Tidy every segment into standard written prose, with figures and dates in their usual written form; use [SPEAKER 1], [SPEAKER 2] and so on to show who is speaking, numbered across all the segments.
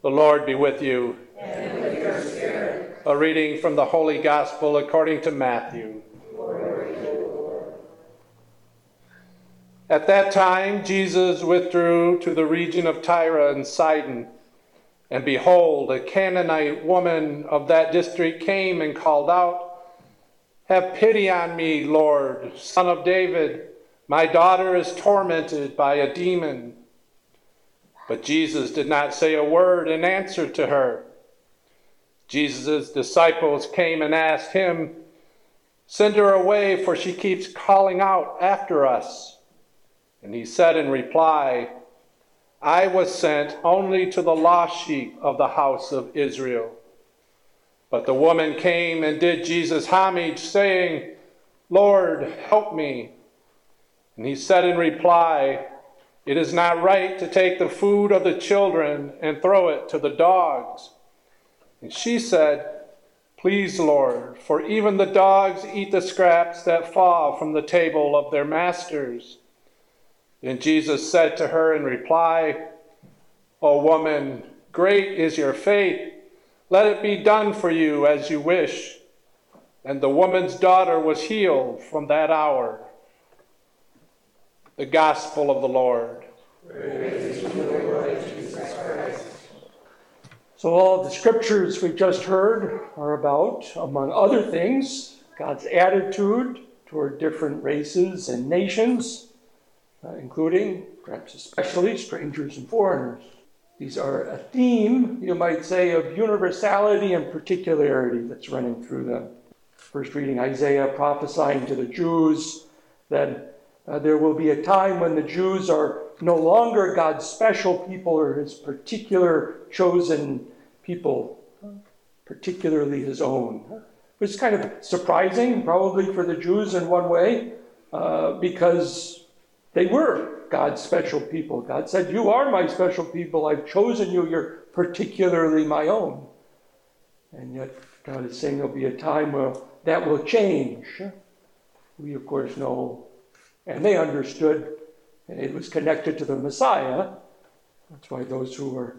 [SPEAKER 1] The Lord be with you.
[SPEAKER 2] And with your spirit.
[SPEAKER 1] A reading from the Holy Gospel according to Matthew.
[SPEAKER 2] Glory to you, Lord.
[SPEAKER 1] At that time, Jesus withdrew to the region of Tyre and Sidon. And behold, a Canaanite woman of that district came and called out, "Have pity on me, Lord, Son of David. My daughter is tormented by a demon." But Jesus did not say a word in answer to her. Jesus' disciples came and asked him, "Send her away, for she keeps calling out after us." And he said in reply, "I was sent only to the lost sheep of the house of Israel." But the woman came and did Jesus homage, saying, "Lord, help me." And he said in reply, "It is not right to take the food of the children and throw it to the dogs." And she said, "Please, Lord, for even the dogs eat the scraps that fall from the table of their masters." Then Jesus said to her in reply, "O woman, great is your faith. Let it be done for you as you wish." And the woman's daughter was healed from that hour. The Gospel of the Lord.
[SPEAKER 2] Praise to you, Lord Jesus Christ.
[SPEAKER 3] So all the scriptures we've just heard are about, among other things, God's attitude toward different races and nations, including, perhaps especially, strangers and foreigners. These are a theme, you might say, of universality and particularity that's running through them. First reading Isaiah prophesying to the Jews that there will be a time when the Jews are no longer God's special people or his particular chosen people, particularly his own. It's kind of surprising, probably for the Jews in one way, because they were God's special people. God said, "You are my special people. I've chosen you. You're particularly my own." And yet God is saying there'll be a time where that will change. We, of course, know, and they understood, and it was connected to the Messiah. That's why those who are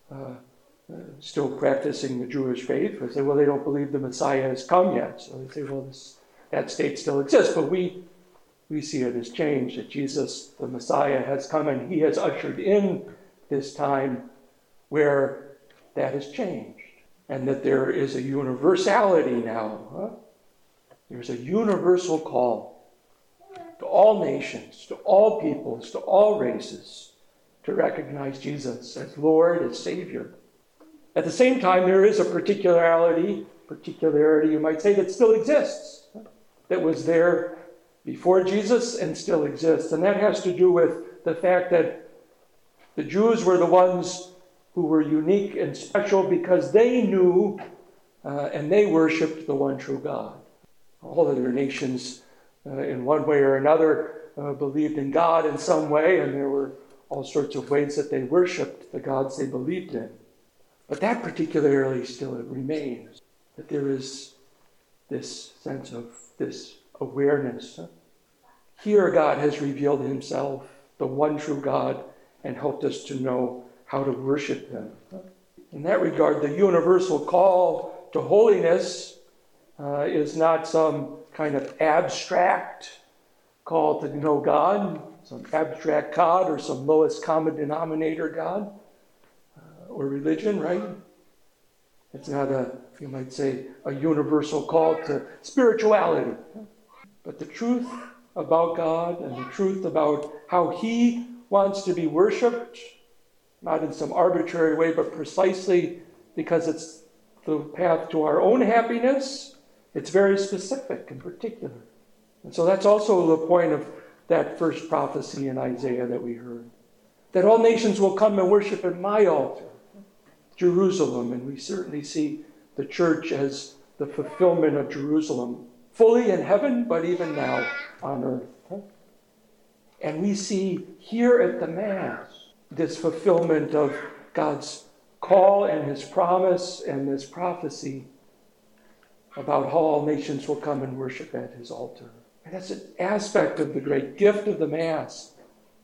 [SPEAKER 3] still practicing the Jewish faith would say, well, they don't believe the Messiah has come yet. So they say, well, that state still exists. But we see it as changed, that Jesus, the Messiah, has come and he has ushered in this time where that has changed. And that there is a universality now. There's a universal call to all nations, to all peoples, to all races, to recognize Jesus as Lord, as Savior. At the same time, there is a particularity, you might say, that still exists, that was there before Jesus and still exists. And that has to do with the fact that the Jews were the ones who were unique and special because they knew and they worshiped the one true God. All other nations, in one way or another, believed in God in some way, and there were all sorts of ways that they worshipped the gods they believed in. But that particularly still remains, that there is this sense of this awareness. Here God has revealed himself, the one true God, and helped us to know how to worship him. In that regard, the universal call to holiness is not some kind of abstract call to know God, some abstract God or some lowest common denominator God or religion, right? It's not you might say, a universal call to spirituality. But the truth about God and the truth about how he wants to be worshipped, not in some arbitrary way, but precisely because it's the path to our own happiness, it's very specific and particular. And so that's also the point of that first prophecy in Isaiah that we heard. That all nations will come and worship at my altar, Jerusalem. And we certainly see the church as the fulfillment of Jerusalem, fully in heaven, but even now on earth. And we see here at the Mass this fulfillment of God's call and his promise and this prophecy about how all nations will come and worship at his altar. And that's an aspect of the great gift of the Mass,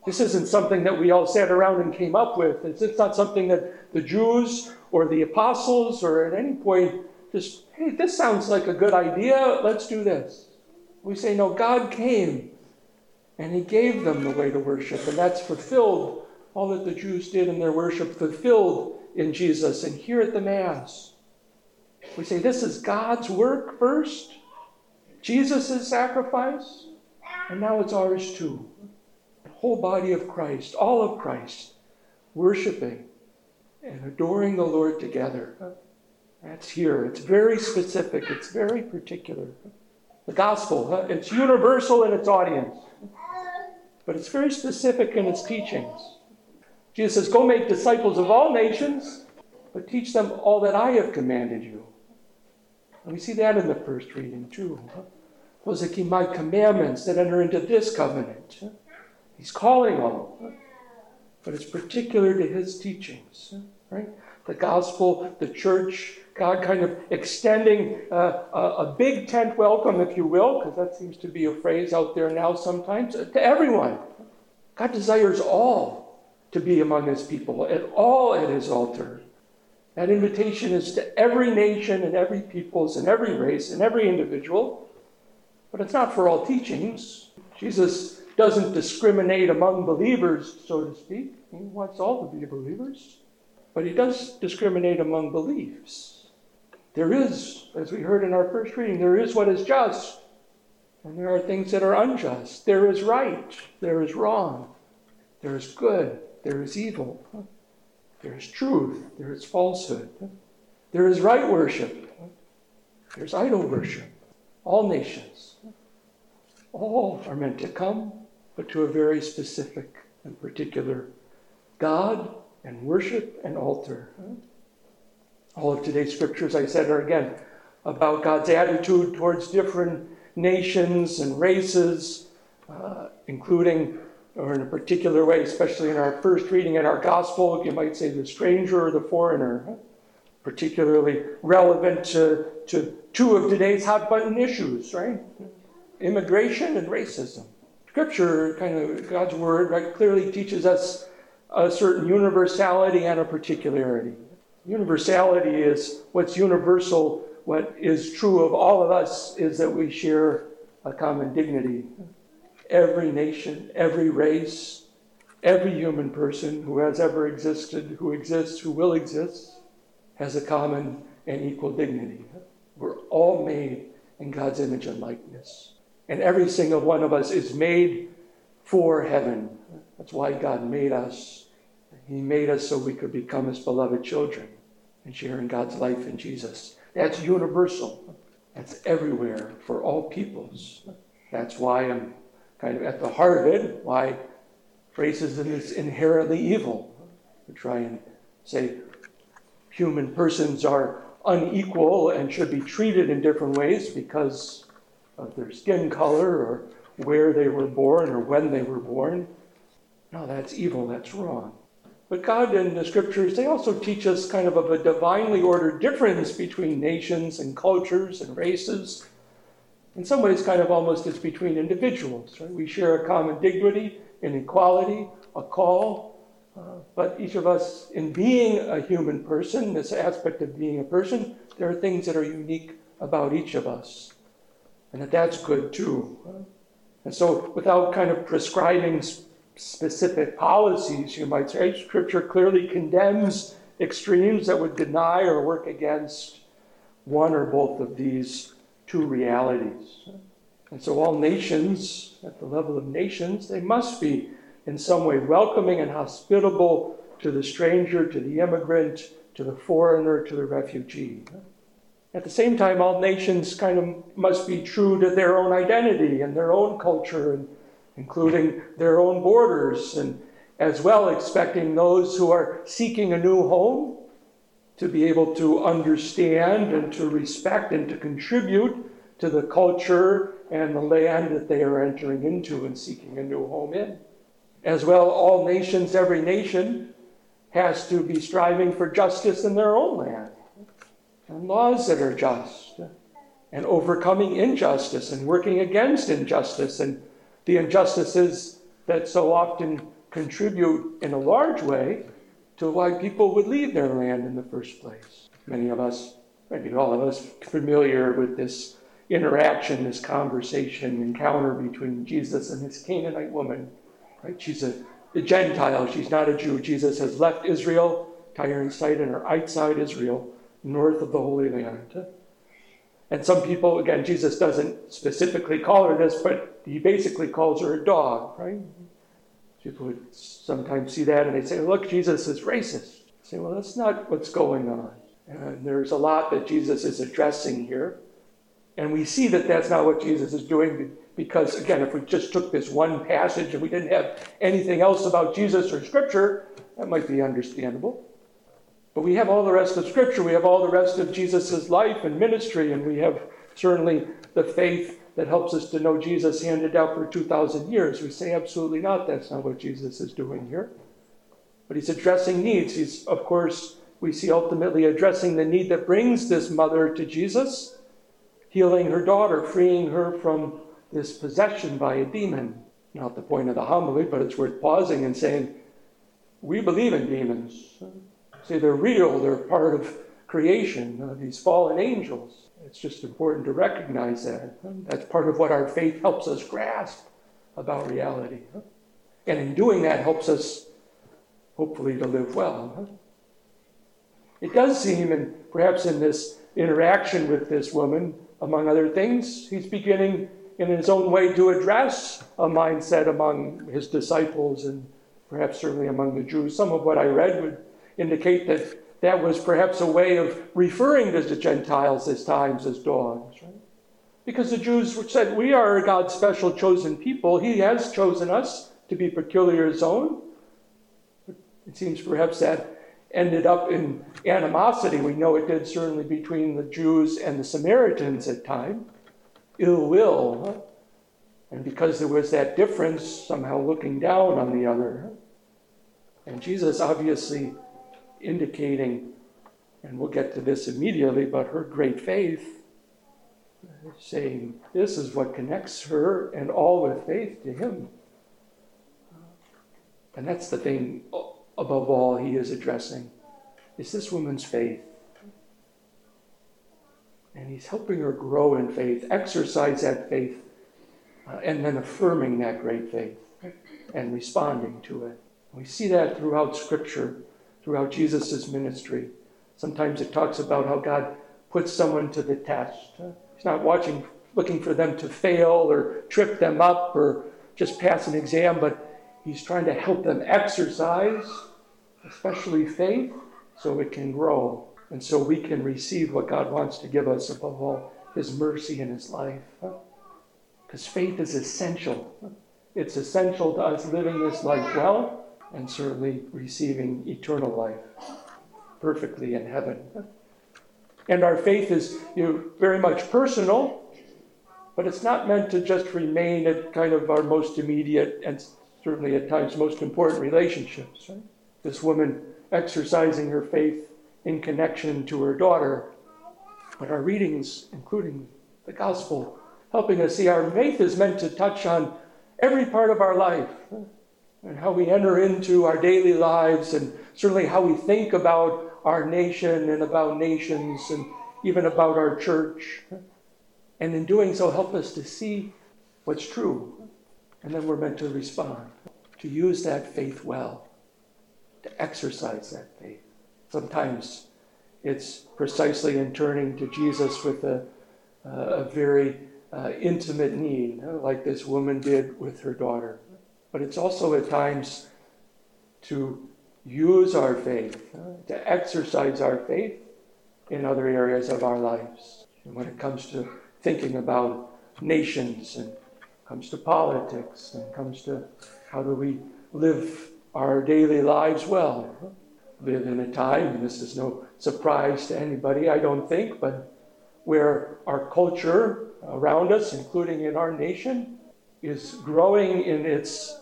[SPEAKER 3] This isn't something that we all sat around and came up with. It's not something that the Jews or the apostles or at any point just, hey, this sounds like a good idea, let's do this. We say, no, God came and he gave them the way to worship, and that's fulfilled. All that the Jews did in their worship fulfilled in Jesus. And here at the Mass, we say this is God's work first, Jesus' sacrifice, and now it's ours too. The whole body of Christ, all of Christ, worshiping and adoring the Lord together. That's here. It's very specific. It's very particular. The gospel, it's universal in its audience, but it's very specific in its teachings. Jesus says, go make disciples of all nations, but teach them all that I have commanded you. And we see that in the first reading too. Those that keep my commandments, that enter into this covenant. He's calling them, but it's particular to his teachings, right? The gospel, the church, God kind of extending a big tent welcome, if you will, because that seems to be a phrase out there now sometimes, to everyone. God desires all to be among his people, all at his altar. That invitation is to every nation and every peoples and every race and every individual, but it's not for all teachings. Jesus doesn't discriminate among believers, so to speak. He wants all to be believers, but he does discriminate among beliefs. There is, as we heard in our first reading, there is what is just, and there are things that are unjust. There is right, there is wrong, there is good, there is evil, there is truth, there is falsehood, there is right worship, there's idol worship. All nations, all are meant to come, but to a very specific and particular God and worship and altar. All of today's scriptures, I said, are again about God's attitude towards different nations and races, including, or in a particular way, especially in our first reading in our gospel, you might say the stranger or the foreigner, particularly relevant to two of today's hot-button issues, right? Immigration and racism. Scripture, kind of God's word, right, clearly teaches us a certain universality and a particularity. Universality is what's universal. What is true of all of us is that we share a common dignity. Every nation, every race, every human person who has ever existed, who exists, who will exist, has a common and equal dignity. We're all made in God's image and likeness. And every single one of us is made for heaven. That's why God made us. He made us so we could become his beloved children and share in God's life in Jesus. That's universal. That's everywhere for all peoples. That's why I'm kind of at the heart of it, why racism is inherently evil. We try and say human persons are unequal and should be treated in different ways because of their skin color or where they were born or when they were born. No, that's evil, that's wrong. But God and the scriptures, they also teach us kind of a divinely ordered difference between nations and cultures and races. In some ways, kind of almost it's between individuals, right? We share a common dignity, an equality, a call. But each of us, in being a human person, this aspect of being a person, there are things that are unique about each of us. And that's good too. And so without kind of prescribing specific policies, you might say, Scripture clearly condemns extremes that would deny or work against one or both of these two realities. And so all nations, at the level of nations, they must be in some way welcoming and hospitable to the stranger, to the immigrant, to the foreigner, to the refugee. At the same time, all nations kind of must be true to their own identity and their own culture, and including their own borders, and as well expecting those who are seeking a new home to be able to understand and to respect and to contribute to the culture and the land that they are entering into and seeking a new home in. As well, all nations, every nation, has to be striving for justice in their own land, and laws that are just, and overcoming injustice and working against injustice and the injustices that so often contribute in a large way to why people would leave their land in the first place. Many of us, maybe all of us, familiar with this interaction, this conversation, encounter between Jesus and this Canaanite woman. Right? She's a Gentile. She's not a Jew. Jesus has left Israel, Tyre and Sidon are outside Israel, north of the Holy Land. And some people, again, Jesus doesn't specifically call her this, but he basically calls her a dog, right? People would sometimes see that and they say, look, Jesus is racist. I say, well, that's not what's going on. And there's a lot that Jesus is addressing here. And we see that that's not what Jesus is doing because, again, if we just took this one passage and we didn't have anything else about Jesus or Scripture, that might be understandable. But we have all the rest of Scripture. We have all the rest of Jesus' life and ministry, and we have certainly the faith that helps us to know Jesus handed out for 2,000 years. We say absolutely not. That's not what Jesus is doing here. But he's addressing needs. He's, of course, we see ultimately addressing the need that brings this mother to Jesus, healing her daughter, freeing her from this possession by a demon. Not the point of the homily, but it's worth pausing and saying, we believe in demons. Say they're real, they're part of creation, these fallen angels. It's just important to recognize that. That's part of what our faith helps us grasp about reality. And in doing that helps us, hopefully, to live well. It does seem, and perhaps in this interaction with this woman, among other things, he's beginning in his own way to address a mindset among his disciples and perhaps certainly among the Jews. Some of what I read would indicate that that was perhaps a way of referring to the Gentiles at times as dogs, right? Because the Jews said, we are God's special chosen people. He has chosen us to be peculiar his own. It seems perhaps that ended up in animosity. We know it did certainly between the Jews and the Samaritans at times. Ill will. And because there was that difference, somehow looking down on the other. And Jesus obviously indicating, and we'll get to this immediately, but her great faith, saying this is what connects her and all with faith to him. And that's the thing above all he is addressing, is this woman's faith. And he's helping her grow in faith, exercise that faith, and then affirming that great faith and responding to it. We see that throughout Scripture, throughout Jesus' ministry. Sometimes it talks about how God puts someone to the test. He's not looking for them to fail or trip them up or just pass an exam, but he's trying to help them exercise, especially faith, so it can grow. And so we can receive what God wants to give us, above all, his mercy in his life. Because faith is essential. It's essential to us living this life well, and certainly receiving eternal life perfectly in heaven. And our faith is very much personal, but it's not meant to just remain at kind of our most immediate and certainly at times most important relationships. Right? This woman exercising her faith in connection to her daughter, but our readings, including the gospel, helping us see our faith is meant to touch on every part of our life. And how we enter into our daily lives, and certainly how we think about our nation and about nations and even about our church. And in doing so, help us to see what's true. And then we're meant to respond, to use that faith well, to exercise that faith. Sometimes it's precisely in turning to Jesus with a very intimate need, like this woman did with her daughter. But it's also at times to use our faith, to exercise our faith in other areas of our lives. And when it comes to thinking about nations, and comes to politics, and comes to how do we live our daily lives well. Live in a time, and this is no surprise to anybody, I don't think, but where our culture around us, including in our nation, is growing in its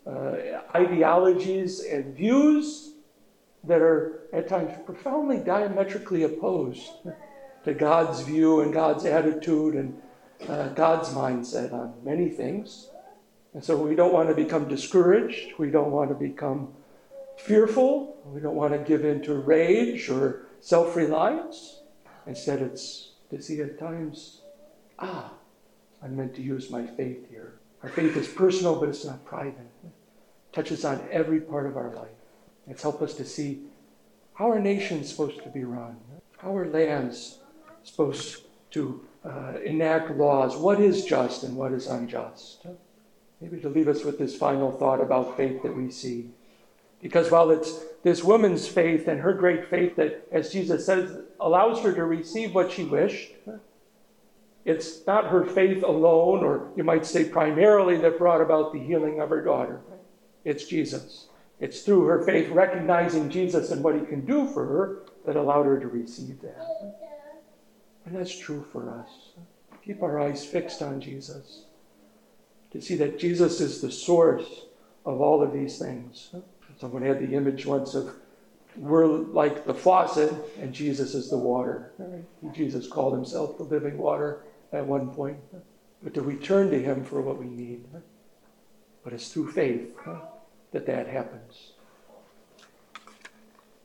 [SPEAKER 3] ideologies and views that are at times profoundly diametrically opposed to God's view and God's attitude and God's mindset on many things. And so we don't want to become discouraged. We don't want to become fearful. We don't want to give in to rage or self-reliance. Instead, it's to see at times, I'm meant to use my faith here. Our faith is personal, but it's not private. It touches on every part of our life. It's helped us to see how our nation's supposed to be run, how our land's supposed to enact laws, what is just and what is unjust. Maybe to leave us with this final thought about faith that we see. Because while it's this woman's faith and her great faith that, as Jesus says, allows her to receive what she wished, it's not her faith alone, or you might say primarily, that brought about the healing of her daughter. It's Jesus. It's through her faith, recognizing Jesus and what he can do for her, that allowed her to receive that. And that's true for us. Keep our eyes fixed on Jesus, to see that Jesus is the source of all of these things. Someone had the image once of, we're like the faucet and Jesus is the water. Jesus called himself the living water at one point. But to return to him for what we need. But it's through faith that happens.